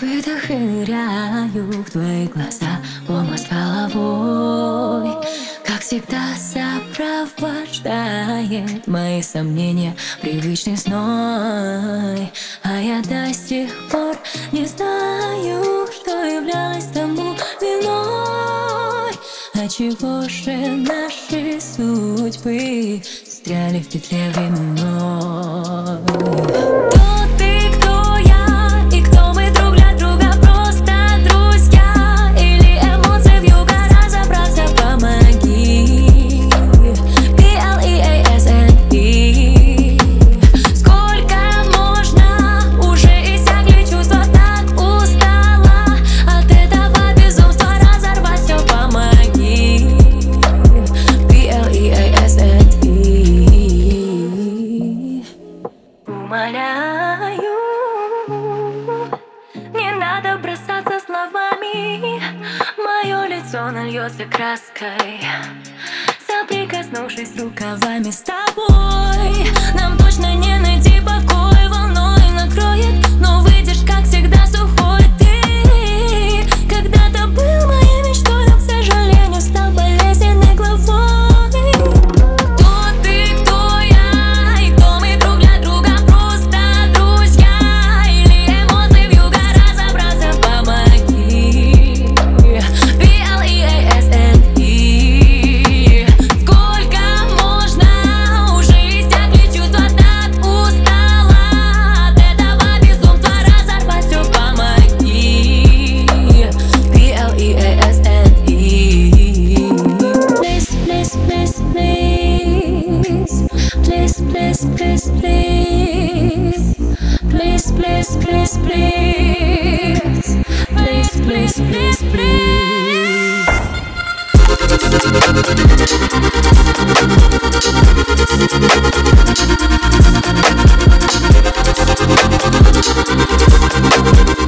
выдох и ныряю в твои глаза, оба с головой. Как всегда сопровождает мои сомнения привычный зной. А я до сих пор не знаю, что являлось тому виной. Отчего же наши судьбы застряли в петле временной? Кто ты, кто я, и кто мы друг для друга, просто друзья? Или эмоции вьюга, разобраться помоги. P-L-E-A-S-N-E. Сколько можно, уже иссякли чувства, так устала от этого безумства, разорвать все помоги. P-L-E-A-S-N-E. Умоляю, не надо бросаться словами. Мое лицо нальется краской, соприкоснувшись рукавами с тобой. Нам точно не найти покой, волной накроет, но выйдешь, как всегда, сухой. Ты когда-то был моей мечтой, но, к сожалению, стал болезненной главой. Please, please, please, please, please, please, please, please.